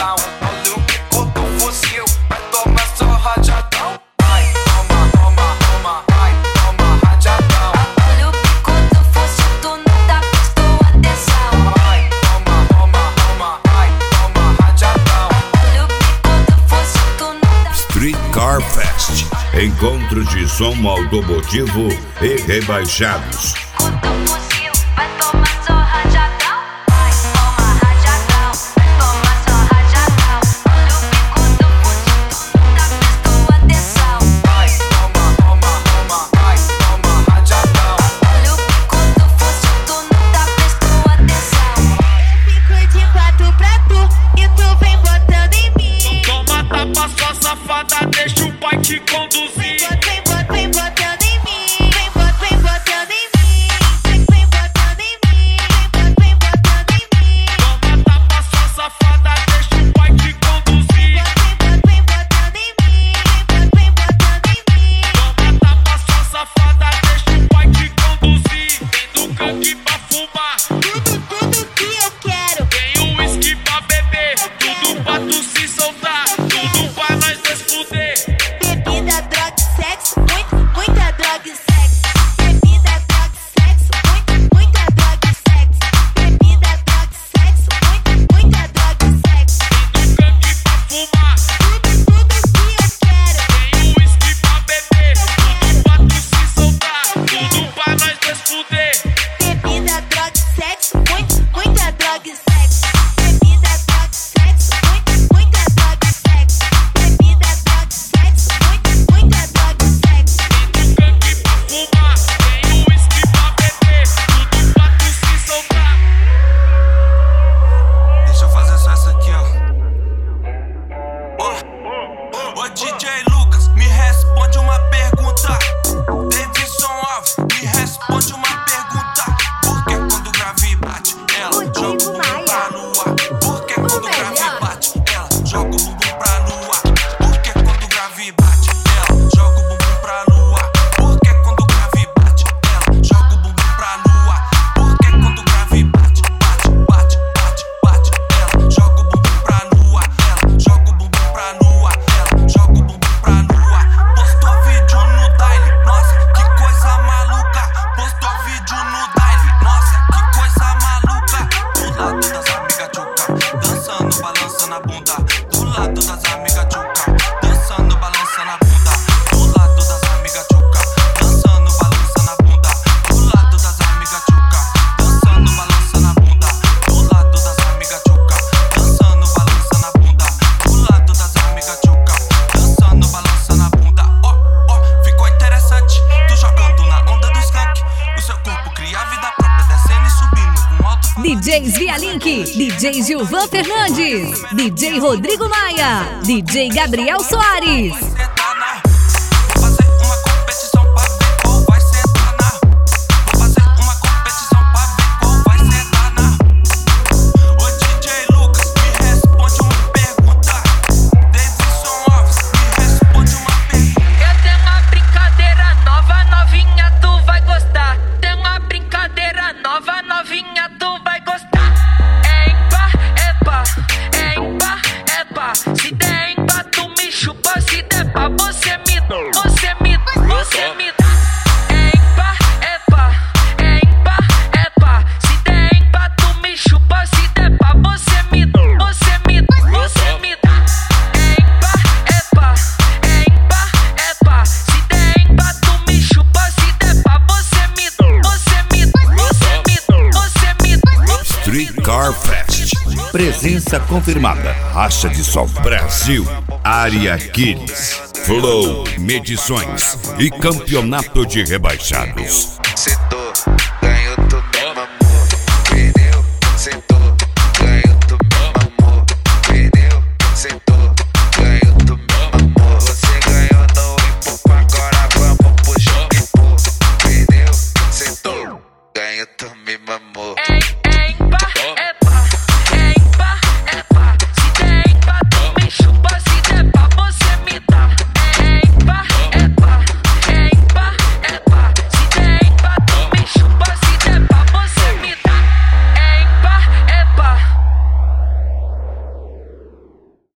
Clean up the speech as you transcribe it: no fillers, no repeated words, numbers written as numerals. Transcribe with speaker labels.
Speaker 1: rajadão. Olha o bico do fuzil, vai tomar só rajadão. Vai, toma, toma, toma, vai, toma rajadão.
Speaker 2: Olha o bico do fuzil, tu não tá prestando atenção.
Speaker 1: Vai, toma, toma, toma, vai, toma rajadão.
Speaker 2: Olha o bico do fuzil, tu não tá.
Speaker 3: Street Car Fest. Encontro de som automotivo e rebaixados.
Speaker 2: Bico do fuzil, vai tomar só rajadão. Vai, toma rajadão, vai tomar só rajadão. Olha o bico do fuzil, tu não tá prestando atenção.
Speaker 1: Vai, toma, toma, toma, vai, toma rajadão.
Speaker 2: Olha o bico do fuzil, tu não tá prestando atenção.
Speaker 4: Fico de quatro pra tu e tu vem botando em mim.
Speaker 5: Toma tapa, sua safada, deixa o pai te conduzir.
Speaker 4: Vem botando em mim. Vem botando em mim. Vem botando em mim. Vem botando em mim.
Speaker 5: Toma tapa, sua safada, deixa o pai te conduzir.
Speaker 4: Vem botando em mim. Vem botando em mim.
Speaker 5: Toma tapa, sua safada, deixa o pai te conduzir. Tem do canque pra fumar,
Speaker 4: Tudo que eu quero.
Speaker 5: tem o uísque pra beber, tudo pra tu se soltar, tudo pra nós desfuder.
Speaker 4: Bebida, droga e sexo. Muita droga e sexo. Bebida, droga e sexo. Muita droga e sexo. Bebida, droga e sexo. Muita droga e sexo.
Speaker 5: Tem do canque pra fumar,
Speaker 4: Tudo que eu quero.
Speaker 5: tem o uísque pra beber, tudo pra tu se soltar, tudo pra nós desfuder.
Speaker 4: Bebida, droga e sexo, muita droga e sexo. Bebida, droga e sexo, muita droga e sexo. Bebida, droga e sexo, muita droga e sexo.
Speaker 5: Tem do canque pra fumar, tem o uísque pra beber, tudo pra tu se soltar.
Speaker 6: Deixa eu fazer só essa aqui, ó. Ô DJ Lucas, me responde uma pergunta. Davidson Alves, me responde uma pergunta. Por que quando o grave bate, ela joga o bumbum pra lua? Por que quando o grave bate, ela joga o bumbum pra lua? Por que quando o grave bate, ela joga o bumbum pra lua? Por que quando o grave bate, ela joga o bumbum pra lua? Por que quando o grave bate, ela joga o bumbum pra lua? Ela joga o bumbum pra lua, ela joga o bumbum pra lua. Postou vídeo no Daily, nossa, que coisa maluca. Postou vídeo no Daily, nossa, que coisa maluca. Do lado das amigas tchuca, dançando, balançando a bunda. Do lado das amigas tchuca, dançando, balançando a bunda. Do lado das amigas tchuca, dançando, balançando a bunda. Do lado das amigas tchuca, dançando, balançando a bunda. Do lado das amigas tchuca, dançando, balançando a bunda. Do lado das amigas tchuca, dançando, balançando a bunda. Ó, ficou interessante. Tu jogando na onda do skunk. O seu corpo cria vida própria, descendo e subindo com alto.
Speaker 7: DJs Via Link, DJ Gilvan Fernandes, DJ Rodrigo Maia, DJ Gabriel Soares.
Speaker 6: Sentar na rua. Vou fazer uma competição pra ver qual vai sentar na rua. Vou fazer uma competição pra ver qual vai sentar na rua. Ô DJ Lucas, me responde uma pergunta. Davidson Alves, me responde uma pergunta.
Speaker 8: Eu tenho uma brincadeira nova, novinha, tu vai gostar. Tem uma brincadeira nova, novinha, tu vai gostar. É ímpar, é par, é ímpar, é par. Se der ímpar, tu me chupa. Se der par, você me dá. É ímpar, é par, é ímpar, é par. Se der ímpar, tu me chupa. Se der par, você me dá. É ímpar, é par, é ímpar, é par. Se der ímpar, tu me chupa. Se der par, você me dá.
Speaker 3: Street Car Fest. Presença confirmada. Racha de Sol Brasil. Área Aquiles. Flow, medições e campeonato de rebaixados.